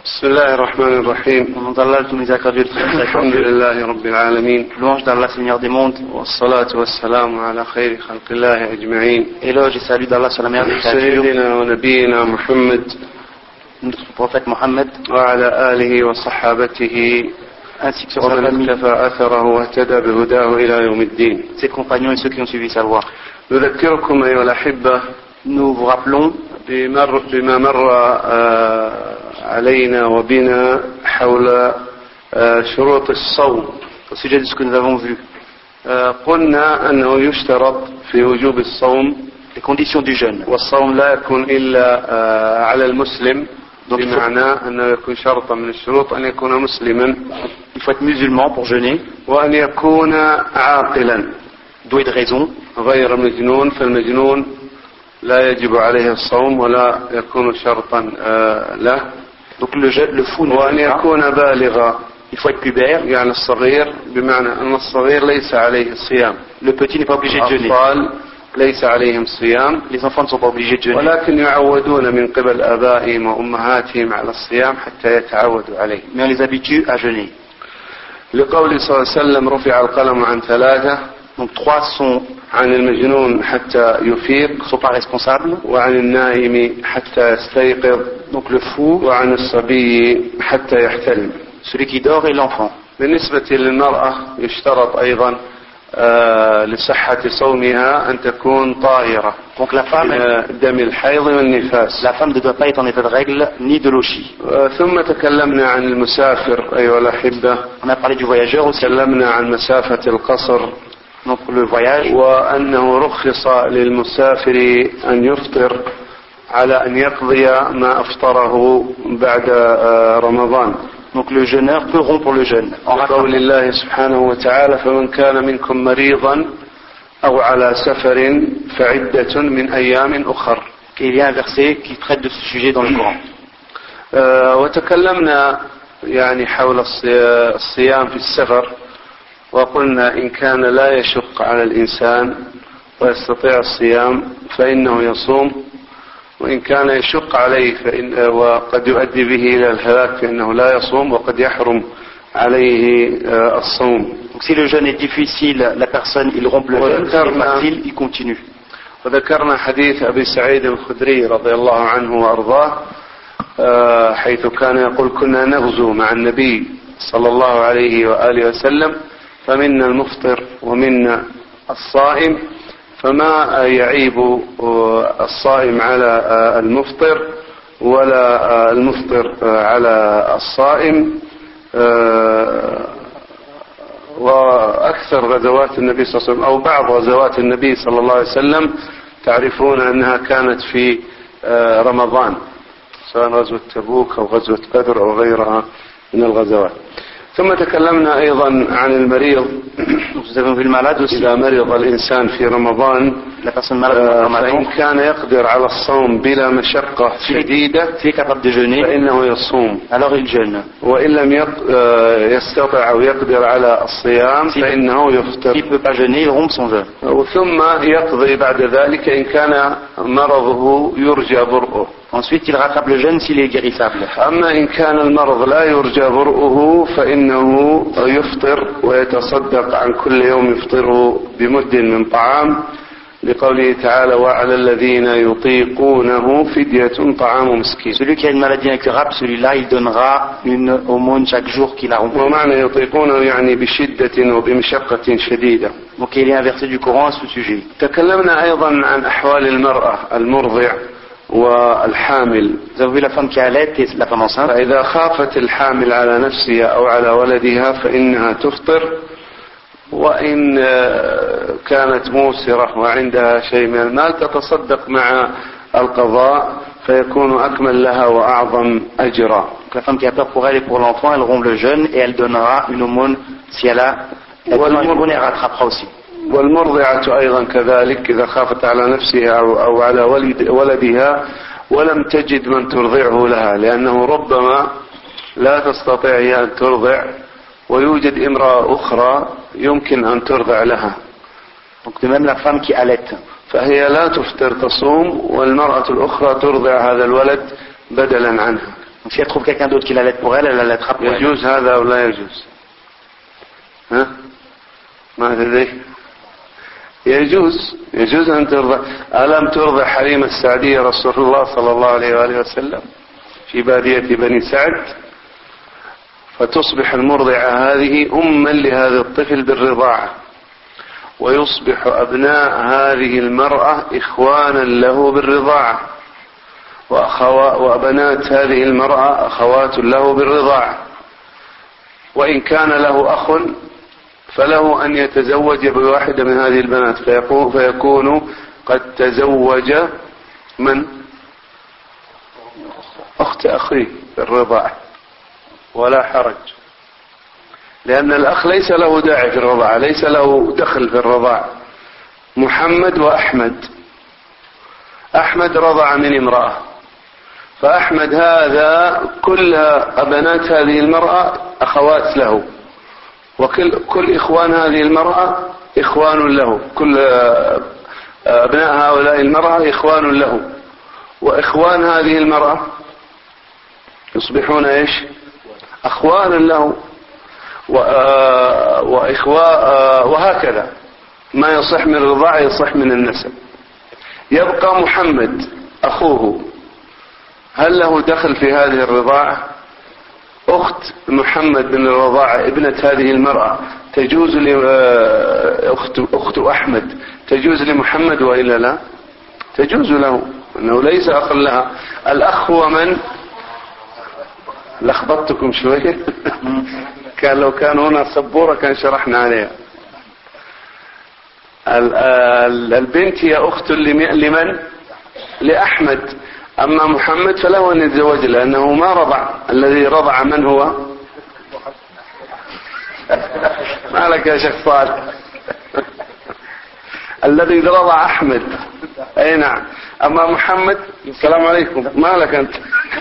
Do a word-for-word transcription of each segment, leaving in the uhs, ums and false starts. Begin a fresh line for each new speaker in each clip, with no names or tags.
بسم الله الرحمن الرحيم.
Au nom d'Allah, tous mes accordés,
الحمد لله رب العالمين.
louange d'Allah, Seigneur des mondes,
والصلاة والسلام على خير خلق الله أجمعين.
éloge et salut d'Allah sur la meilleure des créatures,
سيدنا ونبينا محمد
notre prophète Mohammed,
وعلى آله وصحابته
ainsi que sur sa
ومن
famille,
اكتفى أثره واهتدى بهداه إلى يوم الدين.
ses compagnons et ceux qui ont suivi sa voie.
نذكركم أيها الأحبة
Nous vous rappelons
بمر بما مر آه علينا وبنا حول آه شروط الصوم.
au sujet de ce que nous avons vu,
آه قلنا أنه يشترط في وجوب الصوم
les conditions du jeûne.
والصوم لا يكون إلا آه على المسلم،
Donc, il faut-
بمعنى أنه يكون شرطا من الشروط أن يكون مسلما
Il faut être musulman pour jeûner,
وأن يكون عاقلا
doué de raison,
غير مجنون، فالمجنون لا يجب عليه الصوم ولا يكون شرطا آه له،
donc le, jeûne, le fou ne
وأن
jeûne pas.
يكون بالغا
Il faut être pubère,
يعني الصغير، بمعنى أن الصغير ليس عليه الصيام،
le petit n'est pas obligé de jeûner,
الأطفال ليس عليهم صيام،
les enfants ne sont pas obligés de jeûner,
ولكن يعودون من قبل آبائهم وأمهاتهم على الصيام حتى يتعودوا عليه.
mais on les habitue à jeûner.
لقول صلى الله عليه وسلم رفع القلم عن ثلاثة،
Donc trois sont
عن المجنون حتى يفيق،
sont pas responsables,
وعن النائم حتى يستيقظ،
donc le fou,
وعن الصبي حتى يحتلم.
celui qui dort et l'enfant.
بالنسبة للمرأة يشترط أيضا آه لصحة صومها أن تكون طاهرة
Donc la femme, elle-
من دم الحيض والنفاس.
la femme ne doit pas être en état de règle ni de lochi.
آه ثم تكلمنا عن المسافر أيها الأحبة،
On a parlé du voyageur aussi,
تكلمنا عن مسافة القصر،
donc le voyage,
وأنه رخص للمسافر أن يفطر على أن يقضي ما أفطره بعد آه رمضان،
donc le jeûneur peut rompre le jeûne. En
قول
rattrapant.
الله سبحانه وتعالى فمن كان منكم مريضا أو على سفر فعدة من أيام أخر.
Il y a un verset qui traite de ce sujet dans le Coran.
آه وتكلمنا يعني حول الصي- الصيام في السفر، وقلنا إن كان لا يشق على الإنسان ويستطيع الصيام فإنه يصوم، وإن كان يشق عليه فإن وقد يؤدي به إلى الهلاك فإنه لا يصوم، وقد يحرم عليه آه الصوم.
Donc si le jeûne est difficile, la personne, il rompt le jeûne. Si c'est facile, il continue.
وذكرنا حديث أبي سعيد الخدري رضي الله عنه وأرضاه، آه حيث كان يقول كنا نغزو مع النبي صلى الله عليه وآله وسلم فمنا المفطر ومنا الصائم، فما يعيب آه الصائم على آه المفطر ولا آه المفطر آه على الصائم. آه وأكثر غزوات النبي صلى الله عليه وسلم أو بعض غزوات النبي صلى الله عليه وسلم تعرفون أنها كانت في آه رمضان، سواء غزوة تبوك أو غزوة بدر أو غيرها من الغزوات. ثم تكلمنا أيضا عن المريض،
Donc nous avons vu le malade aussi.
إذا مرض الإنسان في رمضان
La personne malade
آه
dans
فإن
Ramadan,
كان يقدر على الصوم بلا مشقة شديدة
s'il est capable de jeûner,
فإنه يصوم،
alors il jeûne.
وإن لم يق- آه يستطع أو يقدر على الصيام
Si-
فإنه يفطر.
S'il ne peut pas jeûner, il rompt son jeûne.
ثم يقضي بعد ذلك إن كان مرضه يرجى برؤه.
Ensuite, il rattrape le jeûne s'il est guérissable.
أما إن كان المرض لا يرجى برؤه فإنه يفطر ويتصدق عن كل يوم يفطره بمد من طعام، لقوله تعالى وعلى الذين يطيقونه فدية طعام مسكين.
Celui qui a une maladie incurable, celui-là, il donnera une aumône chaque jour qu'il a rompu.
ومعنى يطيقونه يعني بشدة وبمشقة شديدة.
Donc il y a un verset du Coran à ce sujet.
تكلمنا أيضا عن أحوال المرأة المرضع والحامل،
Nous avons vu la femme qui allait et la femme enceinte.
فإذا خافت الحامل على نفسها أو على ولدها فإنها تفطر، وإن آه، كانت موسرة وعندها شيء من المال تتصدق مع القضاء فيكون أكمل لها وأعظم أجرا.
Donc la femme qui a peur pour elle et pour l'enfant, elle rompt le jeûne et elle donnera une aumône si elle a. Elle donnera une aumône et elle rattrapera aussi.
والمرضعة أيضا كذلك إذا خافت على نفسها أو أو على ولد ولدها ولم تجد من ترضعه لها، لأنه ربما لا تستطيع هي أن ترضع ويوجد امرأة أخرى يمكن أن ترضع لها،
Donc de même la femme qui allait.
فهي لا تفطر تصوم، والمرأة الأخرى ترضع هذا الولد بدلا عنها.
Donc si elle trouve quelqu'un d'autre qui l'allaite pour elle, elle l'allaitera pour elle.
يجوز هذا أو لا يجوز؟ ها؟ ما تدري؟ يجوز يجوز أن ترضع. ألم ترضع حليمة السعدية رسول الله صلى الله عليه وآله وسلم في بادية بني سعد، فتصبح المرضعة هذه أما لهذا الطفل بالرضاعة، ويصبح أبناء هذه المرأة إخوانا له بالرضاعة، وأبنات هذه المرأة أخوات له بالرضاعة. وإن كان له أخ فله أن يتزوج بواحدة من هذه البنات، فيكون قد تزوج من أخت أخيه بالرضاعة، ولا حرج، لأن الأخ ليس له داعي في الرضاعة، ليس له دخل في الرضاعة. محمد وأحمد، أحمد رضع من امرأة، فأحمد هذا كل أبنات هذه المرأة أخوات له، وكل كل إخوان هذه المرأة إخوان له، كل أبناء هؤلاء المرأة إخوان له، وإخوان هذه المرأة يصبحون إيش؟ أخوانا له، وإخوة، وهكذا ما يصح من الرضاعة يصح من النسب. يبقى محمد أخوه، هل له دخل في هذه الرضاعة؟ أخت محمد من الرضاعة ابنة هذه المرأة تجوز لأخت أخت أحمد تجوز لمحمد وإلا لا؟ تجوز له، أنه ليس أخ لها. الأخ هو من؟ لخبطتكم شوية. كان لو كان هنا سبورة كان شرحنا عليها. البنت هي أخت لمن؟ لأحمد. أما محمد فله أن يتزوج لأنه ما رضع. الذي رضع من هو؟ ما لك يا شيخ صالح. الذي رضع أحمد. أي نعم. أما محمد السلام عليكم، ما لك أنت؟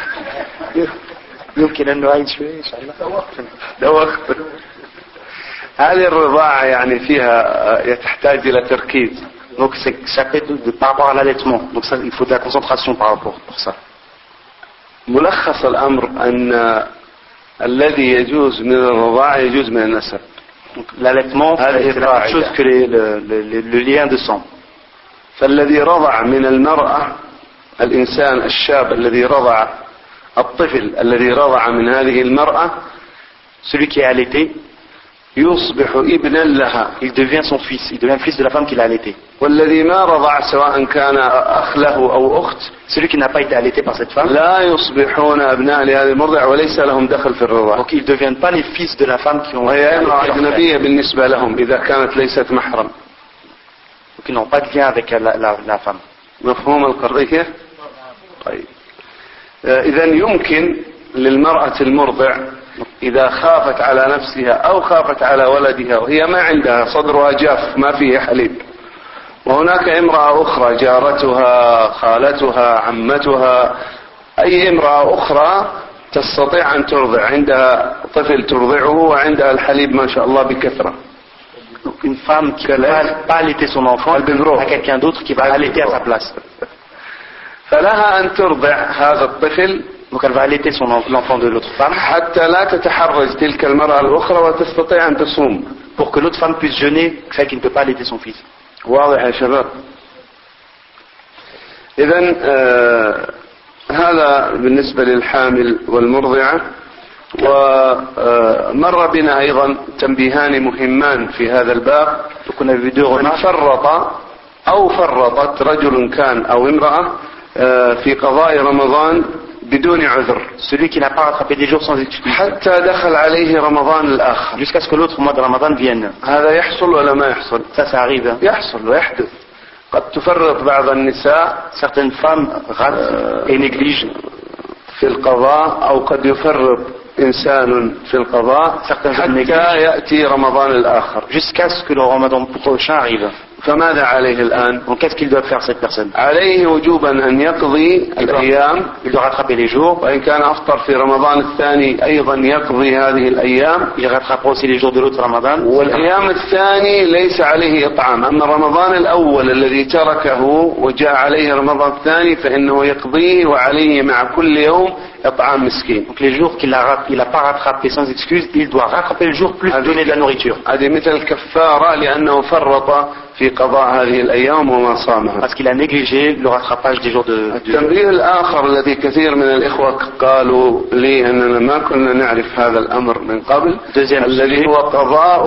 يمكن أن نعيد شوي إن شاء الله.
دوخت. هذه الرضاعة يعني فيها تحتاج إلى تركيز.
Donc c'est, ça fait de, de, par rapport à l'allaitement. Donc ça, il faut de la concentration par rapport pour ça.
ملخص الأمر أن الذي يجوز من الرضاعة يجوز من النسب.
Donc l'allaitement c'est la même chose que les, le, le, le lien de sang.
فالذي رضع من المرأة الإنسان الشاب الذي رضع الطفل الذي رضع من هذه المرأة
celui qui est allaité
يصبح ابنا لها.
Il devient son fils, il devient le fils de la femme qui l'a allaité.
والذي ما رضع سواء كان أخ له أو أخت
celui qui n'a pas été allaité par cette femme
لا يصبحون أبناء لهذه المرضع وليس لهم دخل في الرضاعة.
Donc ils ne deviennent pas les fils de la femme qui ont
وهي امرأة أجنبية بالنسبة لهم إذا كانت ليست محرم.
Donc ils n'ont pas de lien avec la, la, la femme.
مفهوم القضية؟ طيب. إذا يمكن للمرأة المرضع إذا خافت على نفسها أو خافت على ولدها وهي ما عندها صدرها جاف ما فيه حليب، وهناك امرأة أخرى جارتها خالتها عمتها أي امرأة أخرى تستطيع أن ترضع، عندها طفل ترضعه وعندها الحليب ما شاء الله بكثرة.
Une femme qui ne va pas allaiter son enfant à quelqu'un d'autre qui va allaiter à sa place.
فلها أن ترضع هذا الطفل.
Donc elle va allaiter son l'enfant de l'autre femme.
حتى لا تتحرج تلك المرأة الأخرى وتستطيع أن تصوم.
Pour que l'autre femme puisse jeûner, celle qui ne peut pas allaiter son fils.
واضح يا شباب؟ إذن آه هذا بالنسبة للحامل والمرضعة. ومر بنا أيضا تنبيهان مهمان في هذا الباب. من فرط أو فرطت رجل كان أو امرأة آه في قضاء رمضان بدون عذر.
Celui qui n'a pas rattrapé des jours sans excuse.
حتى دخل عليه رمضان الآخر.
Jusqu'à ce que l'autre mois de Ramadan vienne.
هذا يحصل ولا ما يحصل؟
Ça, ça arrive.
يحصل ويحدث. قد تفرط بعض النساء.
Certaines femmes ratent et négligent
في القضاء أو قد يفرط إنسان في القضاء حتى يأتي رمضان الآخر.
Jusqu'à ce que le Ramadan prochain arrive.
فماذا عليه الآن؟
Donc qu'est-ce qu'il doit faire cette personne?
عليه وجوبا أن يقضي الأيام.
Il doit rattraper les jours.
وإن كان أفطر في رمضان الثاني أيضا يقضي هذه الأيام.
Il rattrapera aussi les jours de l'autre Ramadan.
والأيام الثاني ليس عليه إطعام. أما رمضان الأول الذي تركه وجاء عليه رمضان الثاني فإنه يقضيه وعليه مع كل يوم إطعام مسكين.
Donc les jours qu'il a il a pas rattrapé sans excuse, il doit rattraper le jour plus donner de la nourriture.
هذه مثل الكفارة لأنه فرط في قضاء هذه الأيام وما صامها.
Parce qu'il a négligé le rattrapage des jours de.
التنبيه الآخر الذي كثير من الإخوة قالوا لي أننا ما كنا نعرف هذا الأمر من قبل الذي هو قضاء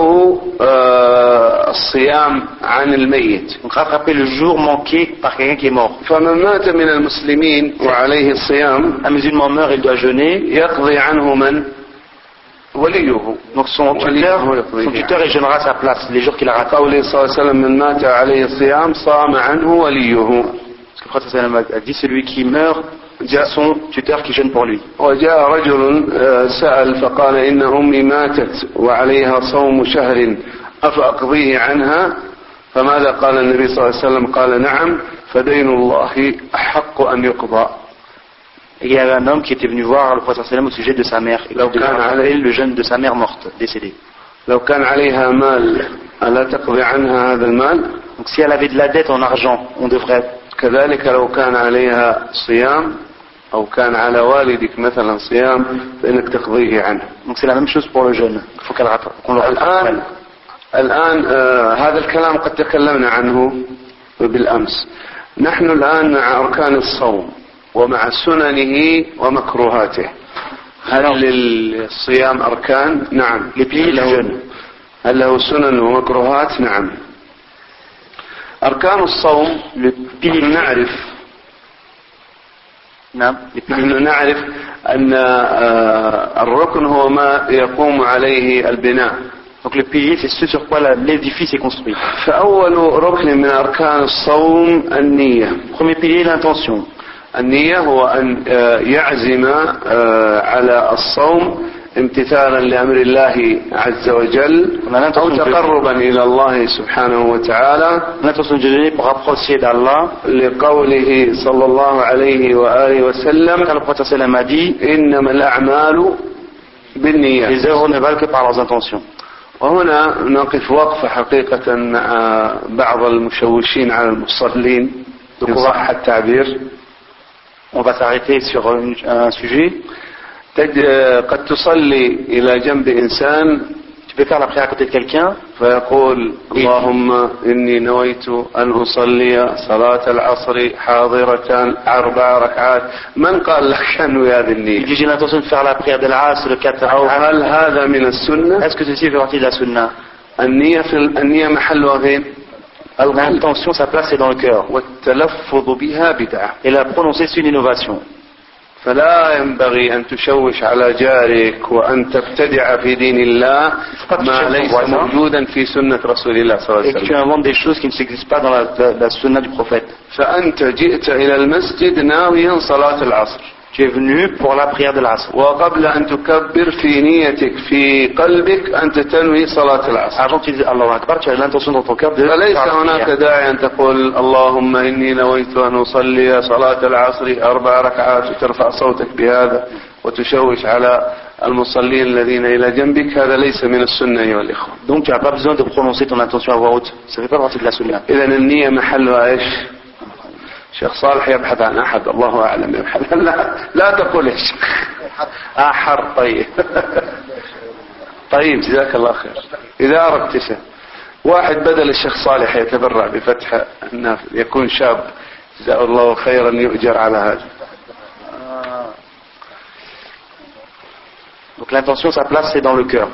الصيام عن الميت.
Donc rattraper le jour manqué par quelqu'un qui est mort.
فمن مات من المسلمين وعليه الصيام.
Un musulman meurt, il doit jeûner.
يقضي عنه من؟ وليه.
Donc son tuteur, son tuteur il jeûnera à sa place les jours qu'il a raté.
قوله صلى الله عليه وسلم من مات عليه الصيام صام عنه وليه.
Parce que le prophète sallallahu alayhi wa sallam a dit celui qui meurt, c'est son tuteur qui jeûne pour lui.
وجاء رجل سأل فقال إن أمي ماتت وعليها صوم شهر أفأقضيه عنها؟ فماذا قال النبي صلى الله عليه وسلم؟ قال نعم فدين الله أحق أن يقضى.
Il y avait un homme qui était venu voir le prophète sallam au sujet de sa mère et qui avait le jeûne de sa mère morte, décédée.
لو كان عليها مال ألا تقضي عنها هذا المال؟
Donc si elle avait de la dette en argent, on devrait.
كذلك لو كان عليها صيام أو كان على والدك مثلا صيام فإنك تقضيه عنه.
Donc c'est la même chose pour le jeûne. Il faut qu'elle rattrape. Qu'on le rattrape.
الآن الآن آه هذا الكلام قد تكلمنا عنه بالأمس. نحن الآن مع أركان الصوم ومع سننه ومكروهاته. هل للصيام أركان؟ نعم. هل له سنن ومكروهات؟ نعم. أركان الصوم نعرف
نعم
نحن نعرف أن الركن هو ما يقوم عليه البناء.
Donc le pilier c'est ce sur quoi l'édifice est construit.
فأول ركن من أركان الصوم النية.
Premier pilier l'intention.
النية هو أن يعزم على الصوم امتثالا لأمر الله عز وجل أو تقربا إلى الله سبحانه وتعالى لقوله صلى الله عليه وآله وسلم إنما الأعمال بالنيات. وهنا نقف وقفة حقيقة مع بعض المشوشين على المصلين إن صح التعبير.
On va s'arrêter sur un, un sujet.
قد تصلي إلى جنب إنسان.
Tu peux faire la prière à côté de quelqu'un.
فيقول اللهم إني نويت أن أصلي صلاة العصر حاضرة أربع ركعات. من قال لك أنه هذه النية؟
J'ai l'intention de faire la prière de l'Asr le quatre.
أو هل هذا من السنة؟
Est-ce que ceci fait partie de la sunna?
النية في النية محلها فين؟
L'intention, sa place est dans le cœur. Et la prononcer, c'est une innovation.
فلا ينبغي أن تشوش على جارك وأن تبتدع في دين الله ما ليس موجودا في سنة رسول الله صلى الله عليه وسلم.
Et que tu inventes des choses qui ne s'existent pas dans la, la, la sunna du prophète.
فأنت جئت إلى المسجد ناويا صلاة العصر.
Tu es venu pour la prière de l'Asr.
وقبل أن تكبر في نيتك في قلبك أنت تنوي صلاة العصر.
Avant tu dis Allah Akbar, tu as l'intention dans ton cœur de.
فليس هناك داعي أن تقول اللهم إني نويت أن أصلي صلاة العصر أربع ركعات وترفع صوتك بهذا وتشوش على المصلين الذين إلى جنبك. هذا ليس من السنة أيها الإخوة.
Donc tu n'as pas besoin de prononcer ton intention à voix haute. Ça fait pas partie de la sunna.
إذا النية محلها إيش؟ شيخ صالح يبحث عن أحد الله أعلم يبحث. لا, لا تقول يا شيخ آحر. طيب طيب جزاك الله خير. إذا أردت شيء واحد بدل الشيخ صالح يتبرع بفتح النافذ يكون شاب جزاه الله خيرا يؤجر على هذا.
Donc l'intention, sa place c'est dans le cœur.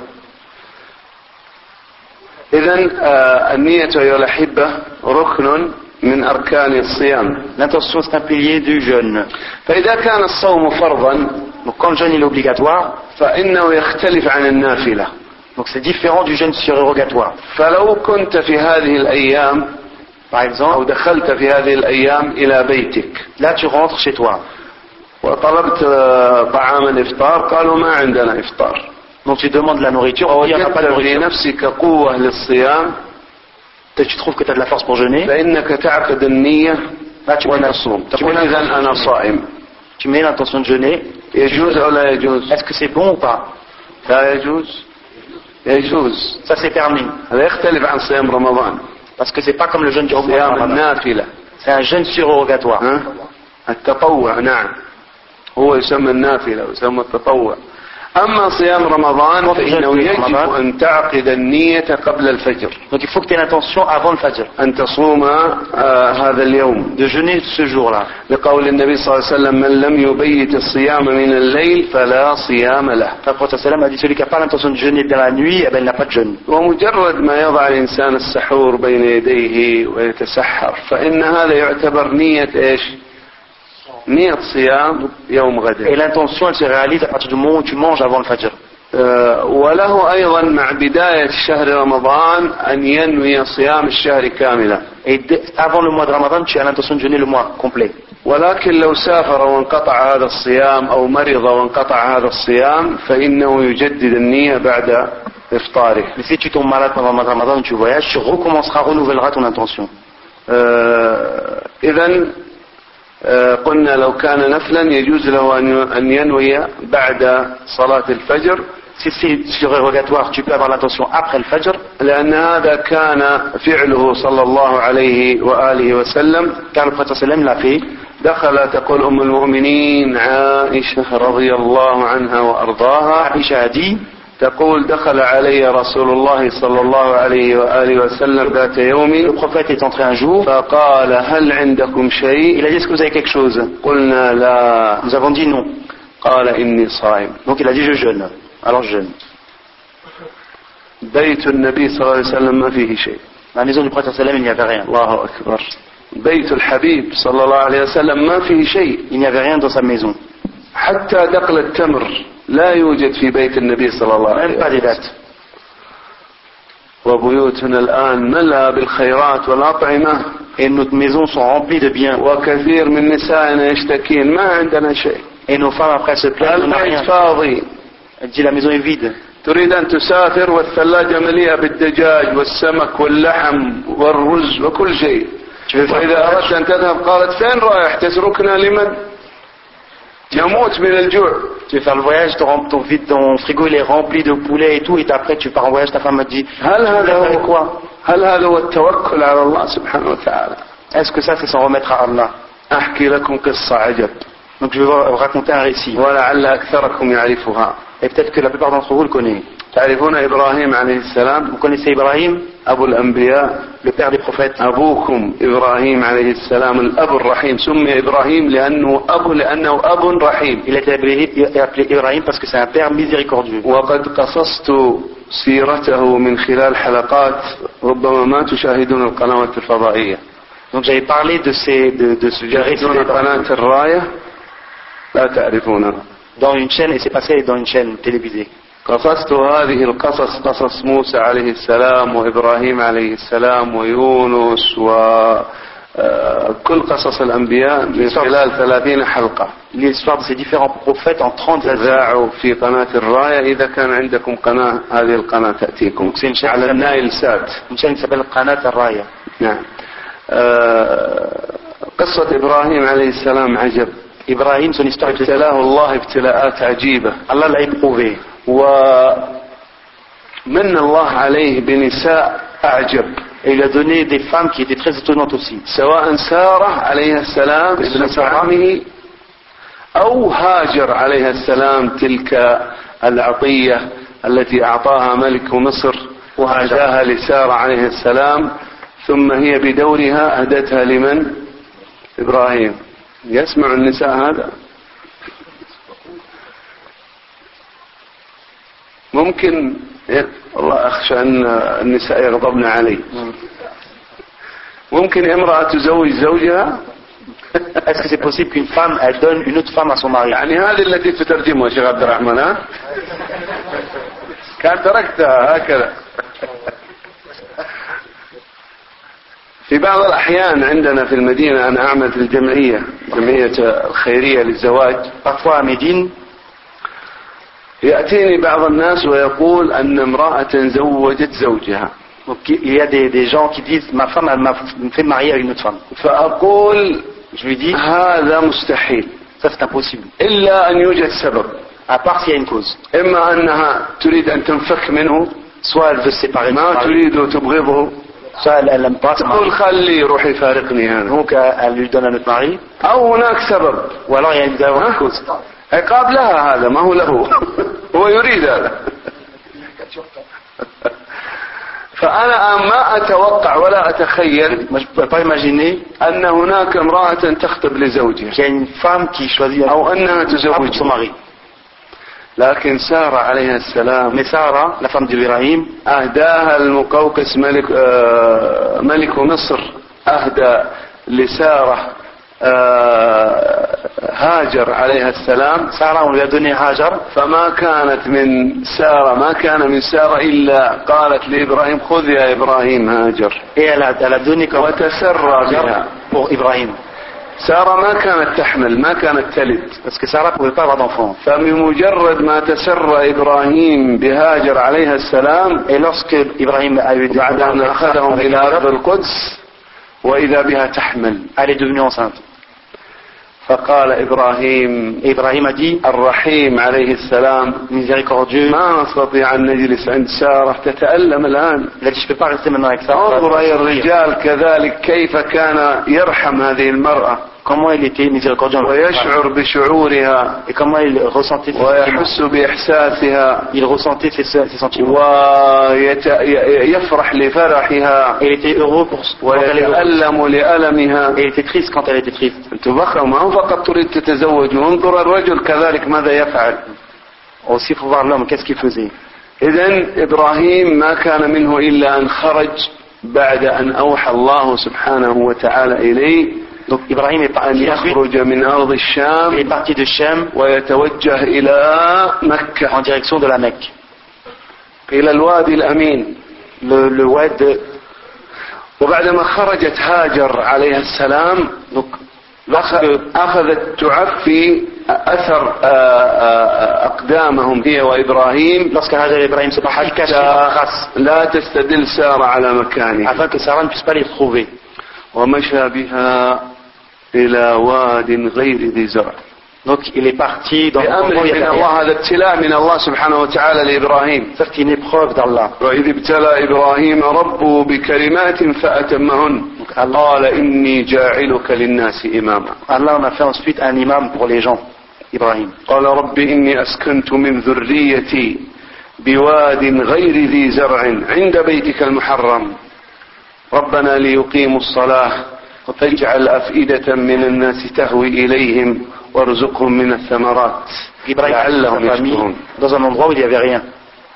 إذن النية أيها الأحبة ركن من أركان الصيام.
L'intention c'est un pilier du jeûne.
فإذا كان الصوم فرضا
donc quand le jeûne est obligatoire
فإنه يختلف عن النافلة.
donc c'est différent du jeûne surérogatoire.
فلو كنت في هذه الأيام
par exemple
أو دخلت في هذه الأيام إلى بيتك.
là tu rentres chez toi.
وطلبت طعام الإفطار قالوا ما عندنا إفطار.
donc tu demandes la nourriture.
ووجدت في نفسك قوة للصيام.
tu trouves que tu as de la force pour jeûner,
فإنك تعقد النية وتصوم تقول إذا أنا صائم.
tu mets l'intention de jeûner.
يجوز أو لا يجوز؟
Est-ce que c'est bon ou pas?
لا يجوز. يجوز.
Ça c'est permis.
هذا يختلف عن صيام رمضان.
Parce que c'est pas comme le jeûne du
صيام
Ramadan.
النافلة.
C'est un jeûne surogatoire.
ها؟ التطوع نعم. هو يسمى النافلة ويسمى التطوع. أما صيام رمضان فإنه يجب أن تعقد النية قبل الفجر.
Donc il faut que tu aies l'intention avant le fajr.
أن تصوم آه هذا اليوم.
De jeûner ce jour-là.
لقول النبي صلى الله عليه وسلم من لم يبيت الصيام من الليل فلا صيام له.
Le prophète sallam a dit celui qui n'a pas l'intention de jeûner dans la nuit, eh ben il n'a pas de jeûne.
ومجرد ما يضع الإنسان السحور بين يديه ويتسحر فإن هذا يعتبر نية إيش؟ نية صيام يوم غد.
Et l'intention elle se réalise à partir du moment où tu manges avant le fajr.
وله أيضا مع بداية شهر رمضان أن ينوي صيام الشهر كاملا.
Et avant le mois de Ramadan, tu as l'intention de jeûner le mois complet.
ولكن لو سافر وانقطع هذا الصيام أو مرض وانقطع هذا الصيام فإنه يجدد النية بعد إفطاره.
Mais si tu tombes malade pendant le mois de Ramadan, tu voyages, tu recommenceras, renouvelleras ton intention.
إذن قلنا لو كان نفلا يجوز له أن ينوي بعد صلاة الفجر.
Si c'est surogatoire, tu peux avoir l'intention après le fajr.
لأن هذا كان فعله صلى الله عليه وآله وسلم.
Car le prophète sallam l'a fait.
دخل تقول أم المؤمنين عائشة رضي الله عنها وأرضاها.
Aïcha a dit,
تقول دخل علي رسول الله صلى الله عليه وآله وسلم ذات يوم.
Le prophète est entré un jour.
فقال هل عندكم شيء؟
Il a dit est-ce que vous avez quelque chose?
قلنا لا.
Nous avons dit non.
قال إني صائم.
Donc il a dit je jeûne. Alors je jeûne.
بيت النبي صلى الله عليه وسلم ما فيه شيء.
La maison du prophète sallam il n'y avait rien.
الله أكبر. بيت الحبيب صلى الله عليه وسلم ما فيه شيء.
Il n'y avait rien dans sa maison.
حتى دقل التمر لا يوجد في بيت النبي صلى الله عليه وسلم. وبيوتنا الآن ملأ بالخيرات والأطعمة.
Et nos maisons sont remplies de biens.
وكثير من نسائنا يشتكين ما عندنا شيء.
Et nos femmes après se plaignent.
البيت فاضي.
Elle dit la maison est vide.
تريد أن تسافر والثلاجة مليئة بالدجاج والسمك واللحم والرز وكل شيء. وإذا أردت أن تذهب قالت فين رايح تتركنا لمن؟ يموت من الجوع.
Tu veux faire le voyage, ton, ton, ton frigo il est rempli de poulet et tout, et après tu pars en voyage, ta femme me dit
هل هذا هو quoi? هل هذا هو التوكل على الله سبحانه وتعالى؟
Est-ce que ça c'est s'en remettre à Allah?
أحكي لكم قصة عجب.
Donc je vais vous raconter un récit.
ولعل أكثركم يعرفها.
Et peut-être que la plupart d'entre vous le connaissent.
تعرفون إبراهيم عليه السلام؟
Vous connaissez Ibrahim,
أبو الأنبياء,
le père des prophètes.
أبوكم إبراهيم عليه السلام الأب الرحيم. سمي إبراهيم لأنه أب لأنه أب رحيم.
Il a été appelé Ibrahim parce que c'est un père miséricordieux.
وقد قصصت سيرته من خلال حلقات ربما ما تشاهدون القنوات الفضائية.
Donc j'avais parlé de ces de, de ce
تشاهدون قناة الراية لا تعرفونها.
Dans une chaîne et c'est passé dans une chaîne télévisée.
قصصت هذه القصص قصص موسى عليه السلام وإبراهيم عليه السلام ويونس وكل قصص الأنبياء من خلال ثلاثين حلقة.
L'histoire de ces différents prophètes en trente
تذاعوا في قناة الراية. إذا كان عندكم قناة هذه القناة تأتيكم على النايل سات.
Une chaîne qui s'appelle قناة الراية.
نعم. قصة إبراهيم عليه السلام عجب.
Ibrahim, son histoire est
ابتلاه الله ابتلاءات عجيبة.
Allah l'a éprouvé.
ومن الله عليه بنساء أعجب.
Et il a donné des femmes qui étaient très étonnantes aussi.
سواء سارة عليها السلام ابنة عمه أو هاجر عليها السلام تلك العطية التي أعطاها ملك مصر وأهداها لسارة عليه السلام ثم هي بدورها أهدتها لمن؟ إبراهيم. يسمع النساء هذا؟ ممكن والله أخشى أن النساء يغضبن علي. ممكن امرأة تزوج زوجها؟
Est-ce que c'est possible qu'une femme elle donne une autre femme à son mari?
يعني هذه التي تترجمها شيخ عبد الرحمن ها؟ كان تركتها هكذا. في بعض الأحيان عندنا في المدينة أنا أعمل في الجمعية الجمعية الخيرية للزواج.
Parfois à Médine,
يأتيني بعض الناس ويقول أن امرأة زوجت زوجها.
Donc il y a des, des gens qui disent ma femme elle m'a fait marier avec une autre femme.
فأقول
Je lui dis
هذا مستحيل
ça c'est impossible.
إلا أن يوجد سبب.
À part s'il y a une cause.
إما أنها تريد أن تنفك منه
Soit elle veut se séparer de
ما
son mari,
تريد تبغضه
soit elle, elle aime pas son
تقول
mari.
خلي روح يفارقني هذا.
Donc elle lui donne un autre mari.
أو هناك سبب.
Ou alors il y a une, une cause.
عقاب لها هذا ما هو له. هو يريد هذا. فأنا ما أتوقع ولا أتخيل
Moi je ne peux pas imaginer
أن هناك امرأة تخطب لزوجها
qu'il y a une femme qui choisit un
أو أنها
pour son
تزوج.
mari.
لكن سارة عليها السلام
Mais Sarah, la femme d'Ibrahim,
أهداها المقوقس ملك آه ملك مصر أهدى لسارة آه هاجر عليها السلام.
Sarah on lui a donné Hajar.
فما كانت من سارة ما كان من سارة إلا قالت لإبراهيم خذ يا إبراهيم هاجر.
Et elle a, elle a donné comme
وتسرى بها.
pour Ibrahim.
سارة ما كانت تحمل ما كانت تلد.
Parce que Sarah ne pouvait pas avoir d'enfant.
فبمجرد ما تسرى إبراهيم بهاجر عليها السلام
Et lorsque Ibrahim a eu des
بعد أن أخذهم إلى أرض القدس وإذا بها تحمل.
elle est devenue enceinte.
فقال إبراهيم
Ibrahim a dit
الرحيم عليه السلام
miséricordieux.
ما نستطيع أن نجلس عند سارة تتألم الآن.
Il a dit je peux pas rester maintenant avec ça.
انظر أي الرجال كذلك كيف كان يرحم هذه المرأة
Comment il était miséricordieux
ويشعر بشعورها
et comment il ressentait ses sentiments.
ويحس بإحساسها
Il ressentait ses, ses sentiments.
ويفرح لفرحها
Et il était heureux pour quand elle était heureuse.
ويتألم لألمها.
Et il était triste quand elle était triste.
تبخر ما هو فقط تريد تتزوج وانظر الرجل كذلك ماذا يفعل.
Aussi il faut voir l'homme qu'est-ce qu'il faisait.
إذن إبراهيم ما كان منه إلا أن خرج بعد أن أوحى الله سبحانه وتعالى إليه
Donc Ibrahim est
أن
parti
يخرج من أرض
il est
الشام
parti de Shem
ويتوجه إلى مكة
en direction de la Mecque.
إلى الوادي الأمين.
Le, le Wad.
وبعدما خرجت هاجر عليها السلام
Donc
أخذت تعفي أثر أقدامهم هي وإبراهيم
lorsque Hajar et Ibrahim se partent, ils cachaient leurs traces
لا تستدل سارة على مكانها.
afin que Sarah ne puisse pas les trouver.
ومشى بها إلى واد غير ذي زرع.
Donc il est parti dans
بأمر
le
من الله. هذا ابتلاء من الله سبحانه وتعالى لإبراهيم.
C'est une épreuve d'Allah.
وإذ ابتلى إبراهيم ربه بكلمات فأتمهن قال إني جاعلك للناس إماما.
Allah en a fait ensuite un imam pour les gens. Ibrahim.
قال رب إني أسكنت من ذريتي بواد غير ذي زرع عند بيتك المحرم ربنا ليقيموا الصلاة فاجعل أفئدة من الناس تهوي إليهم وارزقهم من الثمرات لعلهم يشكرون.
Dans un endroit où il n'y avait rien.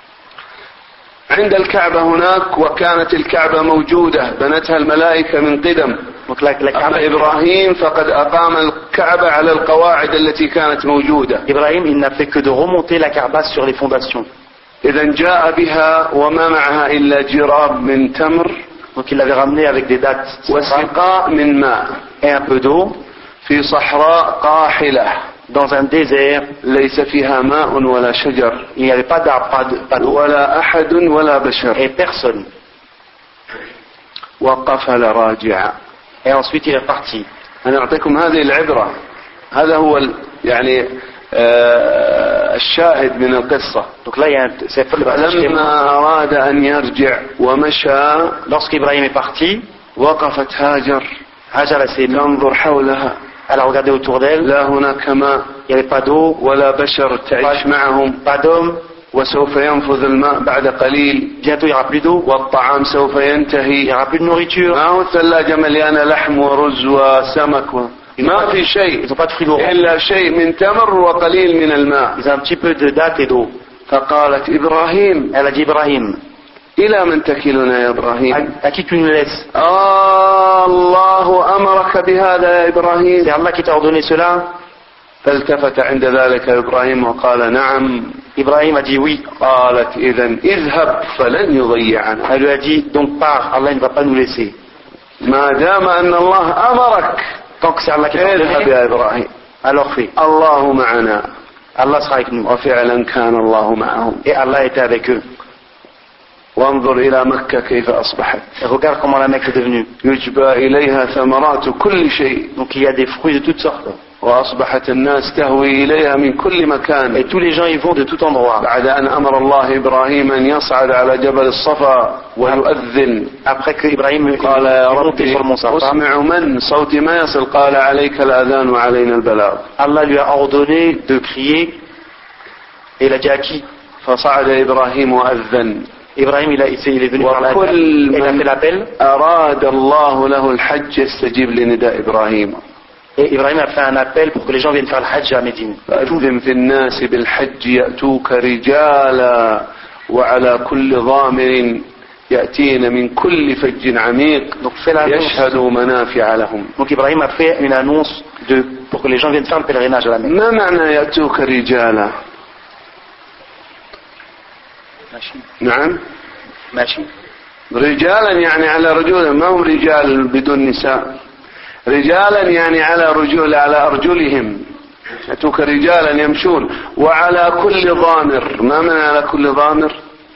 عند الكعبة هناك وكانت الكعبة موجودة بنتها الملائكة من قدم.
Donc la, la
أما إبراهيم فقد أقام الكعبة على القواعد التي كانت موجودة.
Ibrahim il n'a fait que de remonter la Kaaba sur les fondations.
إذا جاء بها وما معها إلا جراب من تمر.
Donc il l'avait ramené avec des dattes
وسقاء من ماء
et un peu d'eau
في صحراء قاحلة
dans un désert.
ليس فيها ماء ولا شجر
Il n'y avait pas d'arbre, pas de- pas d'eau
ولا أحد ولا بشر.
et personne.
وقفل راجعا.
Et ensuite il est parti.
أنا أعطيكم هذه العبرة. هذا هو ال- يعني آه الشاهد من القصة.
Donc là il y a un, c'est le passage témoin.
لما أراد أن يرجع ومشى
Lorsqu'Ibrahim est parti,
وقفت هاجر
Hajar s'est
تنظر حولها.
elle a regardé autour d'elle.
لا هناك ماء
Il n'y avait pas d'eau,
ولا بشر تعيش معهم
pas d'homme.
وسوف ينفذ الماء بعد قليل
Bientôt il n'y aura plus d'eau,
والطعام سوف
il n'y
ينتهي.
aura plus de nourriture.
ما هو الثلاجة مليانة لحم ورز وسمك و... ما في شيء
Ils n'ont pas de fruits d'eau.
إلا شيء من تمر وقليل من الماء.
Ils ont un petit peu de dattes et d'eau.
فقالت إبراهيم
Elle a dit Ibrahim,
إلى من تكلنا يا إبراهيم.
à, à qui tu nous laisses?
آه الله أمرك بهذا يا
C'est
إبراهيم.
Allah qui t'a ordonné cela?
فالتفت عند ذلك إبراهيم وقال نعم.
Ibrahim a dit oui.
قالت إذن اذهب فلن يضيعنا.
Elle lui a dit donc pars, Allah ne va pas nous laisser.
ما دام أن الله أمرك
Tant que c'est Allah qui t'a
اذهب
ordonné,
يا إبراهيم.
alors fais.
الله معنا.
Allah sera avec nous.
وفعلا كان الله معهم.
Et Allah était avec eux.
وانظر إلى مكة كيف أصبحت.
Regarde comment la Mecque est devenue.
يجبى إليها ثمرات كل شيء.
Donc il y a des fruits de toutes sortes.
وأصبحت الناس تهوي إليها من كل مكان.
Et tous les gens y vont de tout endroit.
بعد أن أمر الله إبراهيم أن يصعد على جبل الصفا ويؤذن.
Après que Ibrahim
قال يا رب
sur le mont Safa,
أسمع من صوتي ما يصل. قال عليك الأذان وعلينا البلاغ.
Allah lui a ordonné de crier et il a dit à qui?
فصعد إبراهيم وأذن.
Ibrahim il, a, il est venu par la
وكل
il a fait l'appel.
من أراد الله له الحج يستجيب لنداء إبراهيم.
Et Ibrahim a fait un appel pour que les gens viennent faire le Hajj à Médine.
فأذن في الناس بالحج يأتوك رجالا وعلى كل ضامر يأتين من كل فج عميق يشهدوا منافع لهم.
Donc Ibrahim a fait une annonce de, pour que les gens viennent faire le pèlerinage à la Mecque.
ما معنى يأتوك رجالا؟
ماشي.
نعم
ماشي.
رجالا يعني على رجول، ما هم رجال بدون نساء. رجالا يعني على رجول، على أرجلهم. يأتوك رجالا يمشون وعلى كل ضامر. ما معنى على كل ضامر؟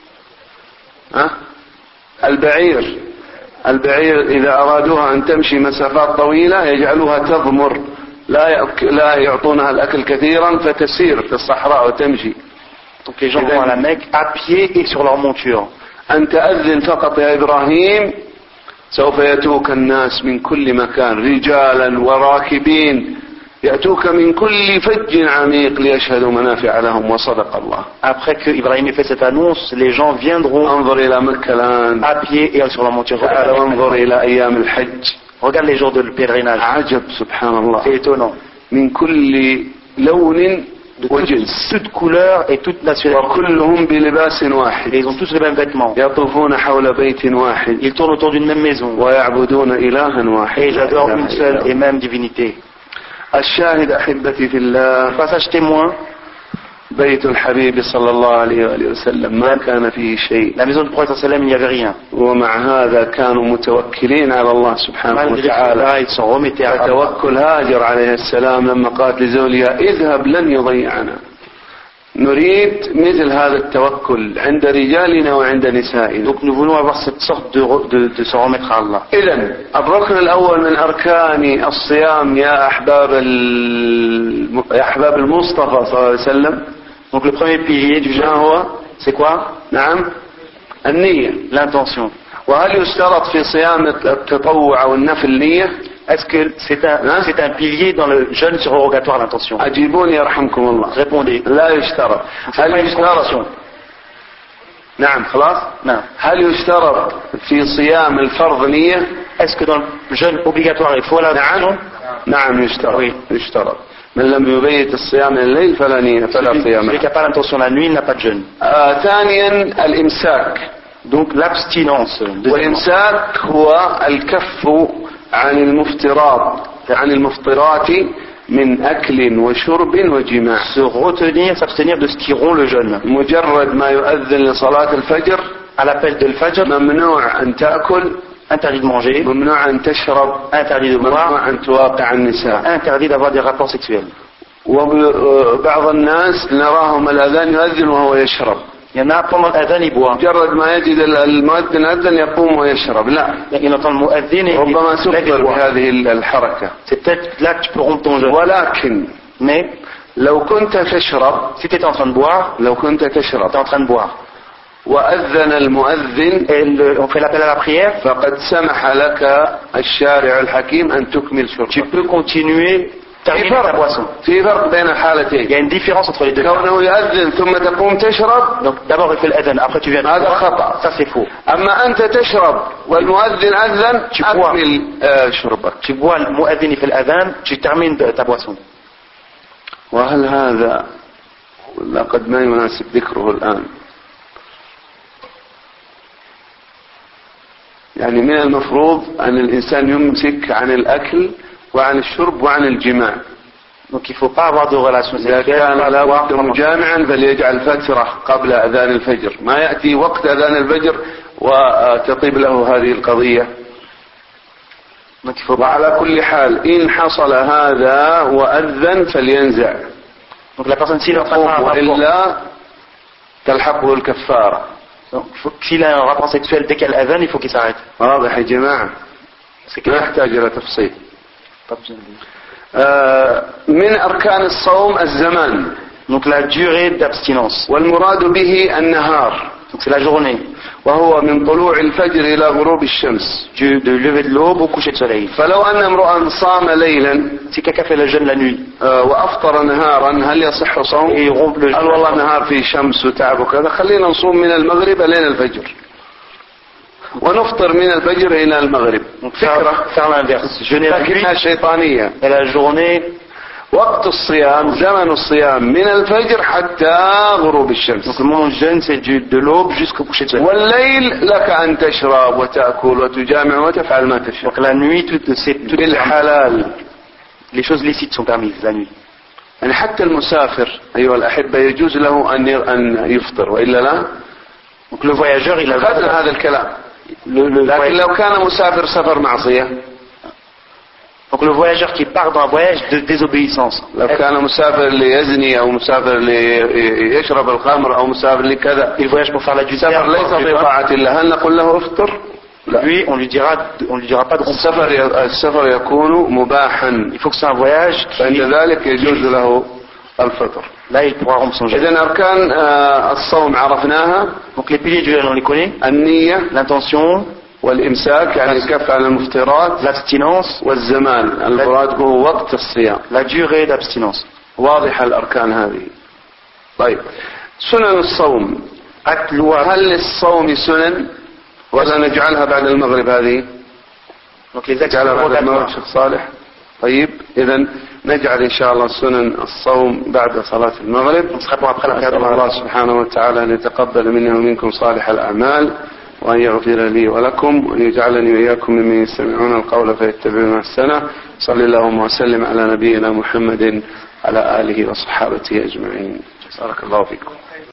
ها؟ البعير. البعير إذا أرادوها أن تمشي مسافات طويلة يجعلوها تضمر، لا يأك... لا يعطونها الأكل كثيرا فتسير في الصحراء وتمشي.
Donc les gens vont à la Mecque à pied et sur leur monture.
أن تأذن فقط يا إبراهيم سوف يأتوك الناس من كل مكان رجالا وراكبين يأتوك من كل فج عميق ليشهدوا منافع لهم وصدق الله.
Après que Ibrahim ait fait cette annonce, les gens viendront
انظر إلى مكة الآن
à pied et sur leur monture.
وانظر إلى أيام الحج.
Regarde les jours de pèlerinage.
عجب سبحان الله.
C'est étonnant.
من كل لون
de toutes, toutes couleurs et toutes nationalités.
وكلهم بلباس واحد.
Et ils ont tous les mêmes vêtements.
يطوفون حول بيت واحد.
Ils tournent autour d'une même maison.
ويعبدون إلها واحد.
Et ils adorent une seule et même divinité.
الشاهد أحبتي في الله.
Passage témoin.
بيت الحبيب صلى الله عليه وآله وسلم ما كان فيه شيء.
La maison du prophète sallam, il n'y avait rien.
ومع هذا كانوا متوكلين على الله سبحانه وتعالى. فتوكل هاجر عليه السلام لما قالت لزوجها اذهب لن يضيعنا. نريد مثل هذا التوكل عند رجالنا وعند نسائنا.
Donc nous voulons avoir cette sorte de, de, de se remettre à Allah.
إذن الركن الأول من أركان الصيام يا أحباب يا أحباب المصطفى صلى الله عليه وسلم.
Donc le premier pilier du jeûne, c'est quoi?
نعم النية.
L'intention.
وهل يشترط في صيام التطوع أو النفل نية؟
Est-ce que c'est un, hein? c'est un pilier dans le jeûne surrogatoire l'intention?
أجيبوني يرحمكم الله.
Répondez.
لا يشترط. هل يشترط؟ نعم خلاص.
نعم.
هل يشترط في صيام الفرض نية؟
Est-ce que dans le jeûne obligatoire il faut l'intention?
نعم. نعم يشترط.
Oui.
يشترط. من لم يبيت الصيام الليل فلا نية فلا صيام.
Celui qui n'a pas l'intention la nuit, il n'a pas de jeûne.
آه ثانيا الإمساك.
Donc l'abstinence.
والإمساك هو الكف عن المفترات عن المفطرات من أكل وشرب وجماع.
Se retenir, s'abstenir de ce qui rompt le jeûne.
مجرد ما يؤذن لصلاة الفجر
à l'appel de l'Fajr,
ممنوع أن تأكل
interdit de manger,
ممنوع أن تشرب
interdit de boire,
ممنوع أن تواقع النساء,
interdit d'avoir des rapports sexuels.
وبعض الناس نراهم الأذان يؤذن وهو يشرب.
Il y en a pendant l'adhan il boit.
مجرد ما يجد المؤذن أذن يقوم ويشرب. لا.
Il entend le mu'adhin et
ربما سكر بهذه الحركة.
C'est peut-être là que tu peux rompre ton jeûne.
ولكن
mais
لو كنت تشرب
si tu étais en train de boire,
لو كنت تشرب
tu es en train de boire.
وأذن المؤذن
et le, on fait l'appel à la prière,
فقد سمح لك الشارع الحكيم أن تكمل شربك.
Tu peux continuer terminer ta boisson.
في فرق بين الحالتين.
Il y a une différence entre les deux.
كونه يؤذن ثم تقوم تشرب.
Donc d'abord il fait l'adhan, après tu viens de
هذا خطأ.
Ça c'est faux.
أما أنت تشرب والمؤذن أذن أكمل شربك.
Tu bois, le mu'adhin il fait l'adhan, tu termines ta boisson.
وهل هذا لقد ما يناسب ذكره الآن؟ يعني من المفروض أن الإنسان يمسك عن الأكل وعن الشرب وعن الجماع.
Donc il faut pas avoir de relations
إذا كان لا بد مجامعا فليجعل فترة قبل أذان الفجر، ما يأتي وقت أذان الفجر وتطيب له هذه القضية. وعلى كل حال إن حصل هذا وأذن فلينزع.
Donc la personne s'il est en train de
وإلا تلحقه الكفارة.
Donc, faut, s'il a un rapport sexuel dès qu'elle adhan, il faut qu'il s'arrête.
واضح يا جماعة؟
C'est
ما
clair.
يحتاج إلى تفصيل.
Pas besoin de dire.
آه، من أركان الصوم الزمان.
Donc la durée d'abstinence.
والمراد به النهار.
Donc c'est la journée.
وهو من طلوع الفجر إلى غروب الشمس.
Du, de lever de l'aube au coucher de soleil.
فلو أن امرؤا صام ليلا
Si quelqu'un fait le jeûne la nuit
آه، وأفطر نهارا هل يصح صوم؟
et il rompt le
قال
jeûne,
والله نهار فيه شمس وتعب وكذا خلينا نصوم من المغرب إلى الفجر ونفطر من الفجر إلى المغرب.
donc faire,
فكرة
faire l'inverse. Jeûner la nuit
لكنها شيطانية.
et la journée.
وقت الصيام زمن الصيام من الفجر حتى غروب الشمس.
Donc le moment du jeûne c'est du, de l'aube jusqu'au coucher de soleil.
والليل لك أن تشرب وتأكل وتجامع وتفعل ما تشاء.
Donc la nuit, toutes, c'est, toutes
بالحلال.
les choses licites sont permises la nuit.
يعني حتى المسافر أيها الأحبة يجوز له أن أن يفطر وإلا لا.
Donc le voyageur il a
أخذنا هذا الكلام.
le, le
لكن
voyageur,
لو كان مسافر سفر معصية.
donc le voyageur qui part dans un voyage de désobéissance.
لو كان مسافر ليزني أو مسافر ليشرب الخمر أو مسافر لكذا.
Il voyage pour faire la
سفر ليس في طاعة الله هل نقول له افطر؟
Lui on lui dira on lui dira pas de rompre.
السفر السفر يكون مباحا.
Il faut que c'est un voyage qui,
فعند ذلك يجوز له الفطر.
là il pourra rompre son jeûne.
إذن أركان آه، الصوم عرفناها.
Donc les piliers du jeûne on les connaît.
النية
L'intention,
والإمساك يعني الكف عن المفطرات
l'abstinence,
والزمان المراد به وقت الصيام.
la durée d'abstinence.
واضحة الأركان هذه. طيب سنن الصوم.
Acte louable.
هل للصوم سنن ولا نجعلها بعد المغرب هذه؟
Donc les actes
نجعلها بعد المغرب
rogatoires.
شيخ صالح. طيب إذن نجعل إن شاء الله سنن الصوم بعد صلاة المغرب.
On sera pour après la prière de
أسأل الله
Maghrib.
سبحانه وتعالى أن يتقبل مني ومنكم صالح الأعمال وأن يغفر لي ولكم وأن يجعلني وإياكم ممن يستمعون القول فيتبعون أحسنه. صلى اللهم وسلم على نبينا محمد على آله وصحابته أجمعين. بارك الله فيكم.